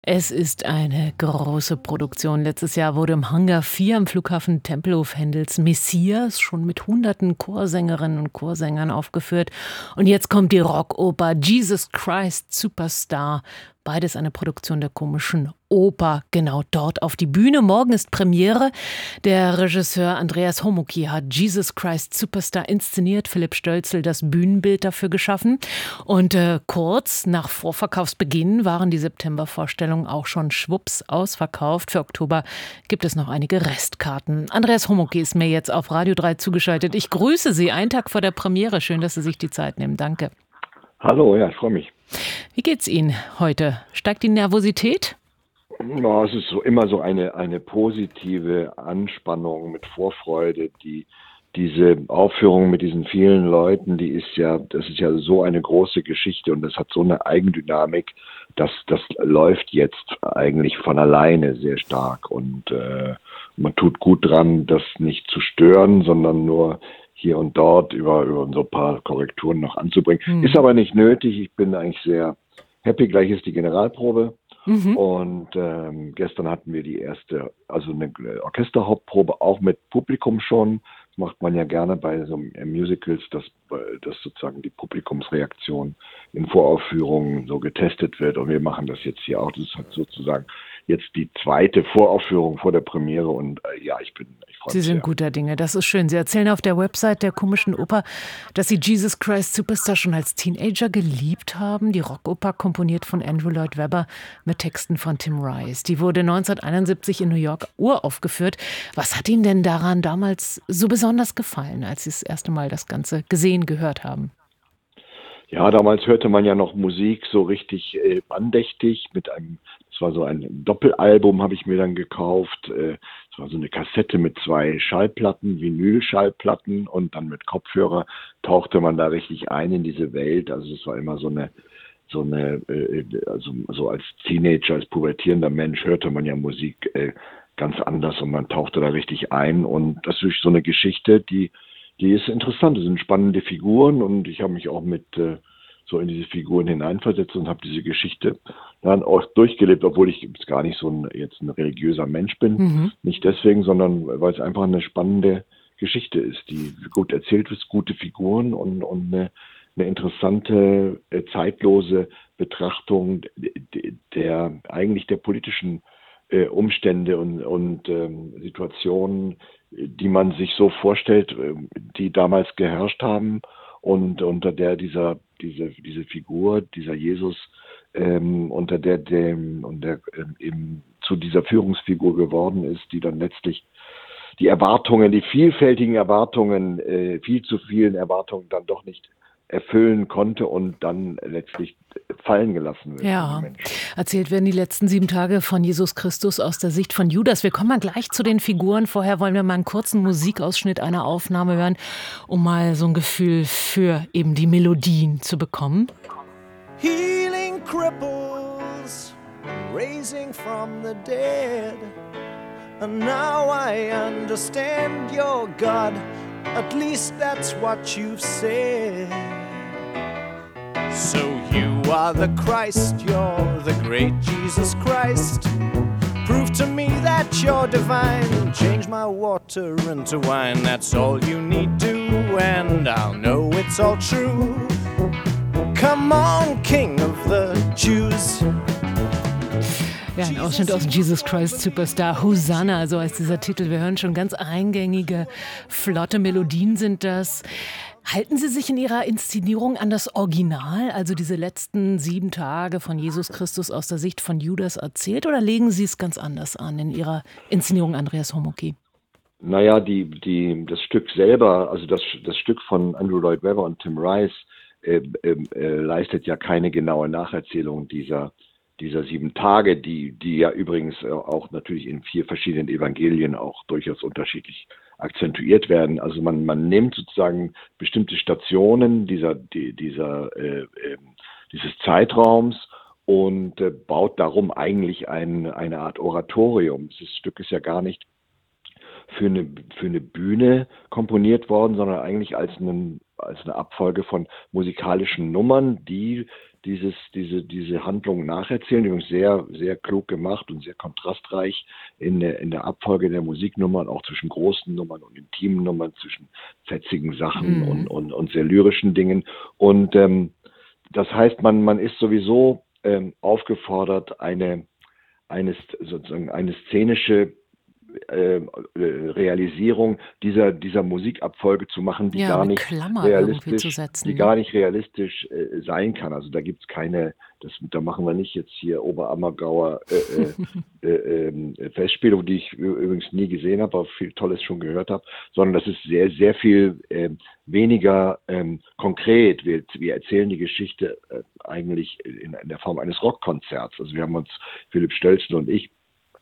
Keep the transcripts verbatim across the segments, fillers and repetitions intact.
Es ist eine große Produktion. Letztes Jahr wurde im Hangar vier am Flughafen Tempelhof Hendels Messias schon mit hunderten Chorsängerinnen und Chorsängern aufgeführt. Und jetzt kommt die Rockoper Jesus Christ Superstar. Beides eine Produktion der Komischen Oper, genau dort auf die Bühne. Morgen ist Premiere. Der Regisseur Andreas Homoky hat Jesus Christ Superstar inszeniert, Philipp Stölzl das Bühnenbild dafür geschaffen. Und äh, kurz nach Vorverkaufsbeginn waren die Septembervorstellungen auch schon schwupps ausverkauft. Für Oktober gibt es noch einige Restkarten. Andreas Homoky ist mir jetzt auf Radio drei zugeschaltet. Ich grüße Sie, einen Tag vor der Premiere. Schön, dass Sie sich die Zeit nehmen. Danke. Hallo, ja, ich freue mich. Wie geht's Ihnen heute? Steigt die Nervosität? Ja, es ist so immer so eine, eine positive Anspannung mit Vorfreude. Die, diese Aufführung mit diesen vielen Leuten, die ist ja, das ist ja so eine große Geschichte und das hat so eine Eigendynamik, dass das läuft jetzt eigentlich von alleine sehr stark und äh, man tut gut dran, das nicht zu stören, sondern nur hier und dort über, über so ein paar Korrekturen noch anzubringen. Hm. Ist aber nicht nötig. Ich bin eigentlich sehr happy. Gleich ist die Generalprobe. Mhm. Und ähm, gestern hatten wir die erste, also eine Orchesterhauptprobe, auch mit Publikum schon. Das macht man ja gerne bei so Musicals, dass, dass sozusagen die Publikumsreaktion in Voraufführungen so getestet wird. Und wir machen das jetzt hier auch. Das ist sozusagen jetzt die zweite Voraufführung vor der Premiere. Und äh, ja, ich bin, ich freue mich. Sie sind sehr. guter Dinge, das ist schön. Sie erzählen auf der Website der Komischen Oper, dass Sie Jesus Christ Superstar schon als Teenager geliebt haben. Die Rockoper, komponiert von Andrew Lloyd Webber mit Texten von Tim Rice. Die wurde neunzehnhunderteinundsiebzig in New York uraufgeführt. Was hat Ihnen denn daran damals so besonders gefallen, als Sie das erste Mal das Ganze gesehen, gehört haben? Ja, damals hörte man ja noch Musik so richtig äh, andächtig mit einem, das war so ein Doppelalbum, habe ich mir dann gekauft. Äh, das war so eine Kassette mit zwei Schallplatten, Vinyl-Schallplatten und dann mit Kopfhörer tauchte man da richtig ein in diese Welt. Also es war immer so eine, so eine, äh, also so als Teenager, als pubertierender Mensch hörte man ja Musik äh, ganz anders und man tauchte da richtig ein. Und das ist so eine Geschichte, die Die ist interessant, das sind spannende Figuren und ich habe mich auch mit äh, so in diese Figuren hineinversetzt und habe diese Geschichte dann auch durchgelebt, obwohl ich jetzt gar nicht so ein, jetzt ein religiöser Mensch bin. Mhm. Nicht deswegen, sondern weil es einfach eine spannende Geschichte ist, die gut erzählt ist, gute Figuren und, und eine, eine interessante, äh, zeitlose Betrachtung der, der eigentlich der politischen äh, Umstände und, und ähm, Situationen, die man sich so vorstellt, die damals geherrscht haben und unter der dieser diese diese Figur, dieser Jesus, ähm, unter der dem und der ähm, eben zu dieser Führungsfigur geworden ist, die dann letztlich die Erwartungen, die vielfältigen Erwartungen, äh, viel zu vielen Erwartungen dann doch nicht erfüllen konnte und dann letztlich fallen gelassen wird. Ja, erzählt werden die letzten sieben Tage von Jesus Christus aus der Sicht von Judas. Wir kommen mal gleich zu den Figuren. Vorher wollen wir mal einen kurzen Musikausschnitt einer Aufnahme hören, um mal so ein Gefühl für eben die Melodien zu bekommen. Healing cripples, raising from the dead. And now I understand your God, at least that's what you've said. So you are the Christ, you're the great Jesus Christ. Prove to me that you're divine. Change my water into wine, that's all you need do, and I'll know it's all true. Come on, King of the Jews. Ja, ein Ausschnitt aus Jesus Christ Superstar, Hosanna, so heißt dieser Titel. Wir hören schon ganz eingängige, flotte Melodien sind das. Halten Sie sich in Ihrer Inszenierung an das Original, also diese letzten sieben Tage von Jesus Christus aus der Sicht von Judas erzählt, oder legen Sie es ganz anders an in Ihrer Inszenierung, Andreas Homoky? Naja, die, die, das Stück selber, also das, das Stück von Andrew Lloyd Webber und Tim Rice äh, äh, leistet ja keine genaue Nacherzählung dieser dieser sieben Tage, die, die ja übrigens auch natürlich in vier verschiedenen Evangelien auch durchaus unterschiedlich akzentuiert werden. Also man, man nimmt sozusagen bestimmte Stationen dieser, die, dieser, äh, äh, dieses Zeitraums und äh, baut darum eigentlich ein, eine Art Oratorium. Das Stück ist ja gar nicht für eine, für eine Bühne komponiert worden, sondern eigentlich als, einen, als eine Abfolge von musikalischen Nummern, die dieses, diese, diese Handlung nacherzählen. Übrigens sehr, sehr klug gemacht und sehr kontrastreich in der, in der Abfolge der Musiknummern, auch zwischen großen Nummern und intimen Nummern, zwischen fetzigen Sachen Mhm. und, und, und sehr lyrischen Dingen. Und ähm, das heißt, man, man ist sowieso ähm, aufgefordert, eine, eine, sozusagen eine szenische äh, Realisierung dieser, dieser Musikabfolge zu machen, die Ja, gar eine nicht Klammer irgendwie zu realistisch, die setzen, ne? gar nicht realistisch äh, sein kann. Also da gibt es keine, das, da machen wir nicht jetzt hier Oberammergauer äh, äh, äh, äh, Festspiele, die ich übrigens nie gesehen habe, aber viel Tolles schon gehört habe, sondern das ist sehr, sehr viel äh, weniger ähm, konkret. Wir, wir erzählen die Geschichte äh, eigentlich in, in der Form eines Rockkonzerts. Also wir haben uns, Philipp Stölzl und ich,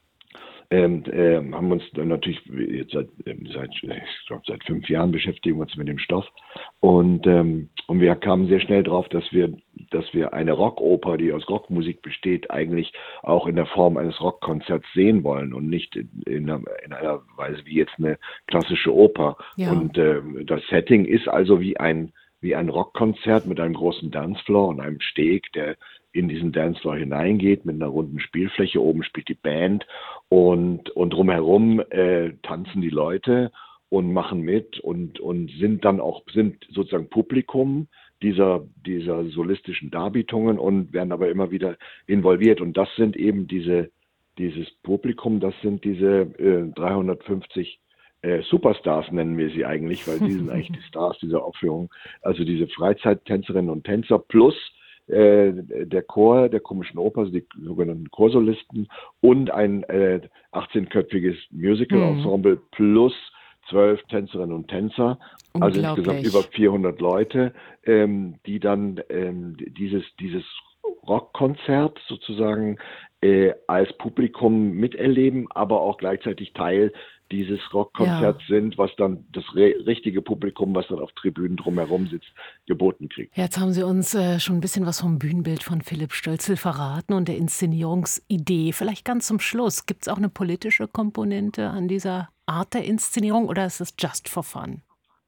Ähm, ähm, haben uns dann natürlich jetzt seit, ähm, seit ich glaube seit fünf Jahren beschäftigen wir uns mit dem Stoff und ähm, und wir kamen sehr schnell drauf, dass wir dass wir eine Rockoper, die aus Rockmusik besteht, eigentlich auch in der Form eines Rockkonzerts sehen wollen und nicht in, in, einer, in einer Weise wie jetzt eine klassische Oper. Ja. Und ähm, das Setting ist also wie ein wie ein Rockkonzert mit einem großen Dancefloor und einem Steg, der in diesen Dancefloor hineingeht mit einer runden Spielfläche. Oben spielt die Band und, und drumherum äh, tanzen die Leute und machen mit und, und sind dann auch, sind sozusagen Publikum dieser, dieser solistischen Darbietungen und werden aber immer wieder involviert. Und das sind eben diese, dieses Publikum, das sind diese äh, dreihundertfünfzig Äh, Superstars nennen wir sie eigentlich, weil die sind eigentlich die Stars dieser Aufführung. Also diese Freizeittänzerinnen und Tänzer plus äh, der Chor der Komischen Oper, also die sogenannten Chorsolisten und ein äh, achtzehnköpfiges Musical-Ensemble Mhm. plus zwölf Tänzerinnen und Tänzer. Also insgesamt über Unglaublich. vierhundert Leute, ähm, die dann ähm, dieses, dieses Rockkonzert sozusagen äh, als Publikum miterleben, aber auch gleichzeitig Teil dieses Rockkonzerts Ja. sind, was dann das re- richtige Publikum, was dann auf Tribünen drumherum sitzt, geboten kriegt. Jetzt haben Sie uns äh, schon ein bisschen was vom Bühnenbild von Philipp Stölzl verraten und der Inszenierungsidee. Vielleicht ganz zum Schluss, gibt es auch eine politische Komponente an dieser Art der Inszenierung oder ist es just for fun?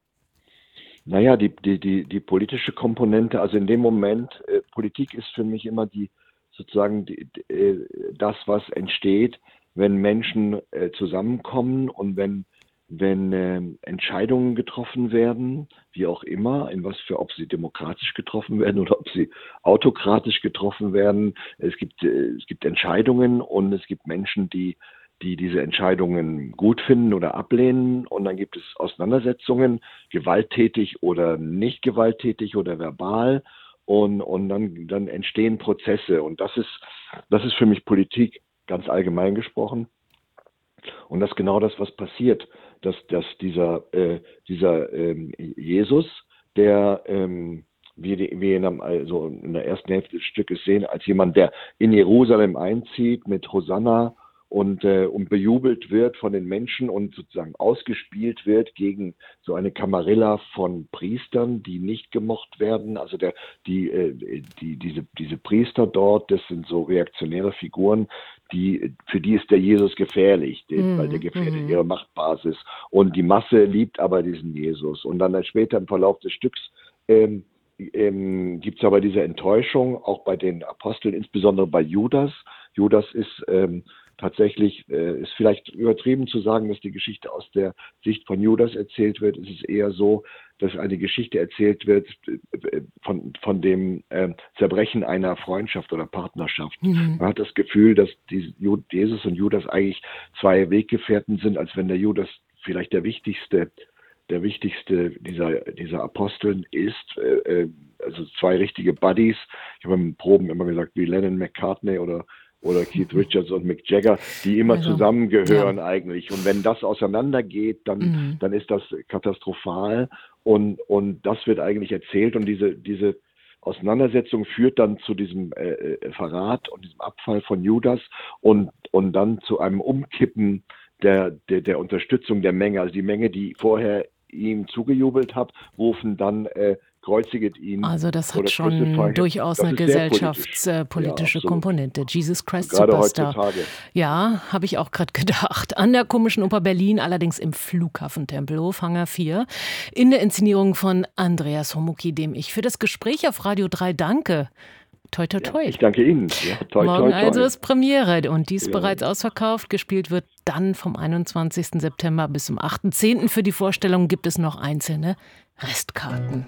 Naja, die, die, die, die politische Komponente, also in dem Moment, äh, Politik ist für mich immer die sozusagen die, äh, das, was entsteht, wenn Menschen äh, zusammenkommen und wenn, wenn äh, Entscheidungen getroffen werden, wie auch immer, in was für, ob sie demokratisch getroffen werden oder ob sie autokratisch getroffen werden. Es gibt, äh, es gibt Entscheidungen und es gibt Menschen, die die diese Entscheidungen gut finden oder ablehnen. Und dann gibt es Auseinandersetzungen, gewalttätig oder nicht gewalttätig oder verbal. Und, und dann, dann entstehen Prozesse. Und das ist, das ist für mich Politik, ganz allgemein gesprochen. Und das ist genau das, was passiert, dass, dass dieser, äh, dieser ähm, Jesus, der ähm, wie wir ihn also in der ersten Hälfte des Stückes sehen, als jemand, der in Jerusalem einzieht mit Hosanna und, äh, und bejubelt wird von den Menschen und sozusagen ausgespielt wird gegen so eine Kamarilla von Priestern, die nicht gemocht werden. Also der, die, äh, die, diese, diese Priester dort, das sind so reaktionäre Figuren, die, für die ist der Jesus gefährlich, den, weil der gefährdet ihre Machtbasis. Und die Masse liebt aber diesen Jesus. Und dann später im Verlauf des Stücks ähm, ähm, gibt es aber diese Enttäuschung, auch bei den Aposteln, insbesondere bei Judas. Judas ist ähm, tatsächlich, äh, ist vielleicht übertrieben zu sagen, dass die Geschichte aus der Sicht von Judas erzählt wird. Es ist eher so, dass eine Geschichte erzählt wird äh, von, von dem äh, Zerbrechen einer Freundschaft oder Partnerschaft. Mhm. Man hat das Gefühl, dass die, Jesus und Judas eigentlich zwei Weggefährten sind, als wenn der Judas vielleicht der wichtigste der wichtigste dieser, dieser Aposteln ist, äh, also zwei richtige Buddies. Ich habe im Proben immer gesagt, wie Lennon McCartney oder, oder Keith Richards und Mick Jagger, die immer Also, zusammengehören ja. eigentlich. Und wenn das auseinandergeht, dann, Mhm. dann ist das katastrophal. Und, und das wird eigentlich erzählt. Und diese, diese Auseinandersetzung führt dann zu diesem äh, Verrat und diesem Abfall von Judas und, und dann zu einem Umkippen Der, der, der Unterstützung der Menge. Also die Menge, die vorher ihm zugejubelt hat, rufen dann, äh, kreuziget ihn. Also das hat oder schon crucify him. durchaus Das eine ist sehr politisch. gesellschaftspolitische Ja, absolut. Komponente. Jesus Christ Gerade Superstar. heutzutage. Ja, habe ich auch gerade gedacht. An der Komischen Oper Berlin, allerdings im Flughafen Tempelhof, Hangar vier, in der Inszenierung von Andreas Homucky, dem ich für das Gespräch auf Radio drei danke. Toi, toi, toi. Ja, ich danke Ihnen. Ja, toi, Morgen toi, toi. also ist Premiere und die ist Ja. bereits ausverkauft. Gespielt wird dann vom einundzwanzigsten September bis zum achten zehnten Für die Vorstellung gibt es noch einzelne Restkarten.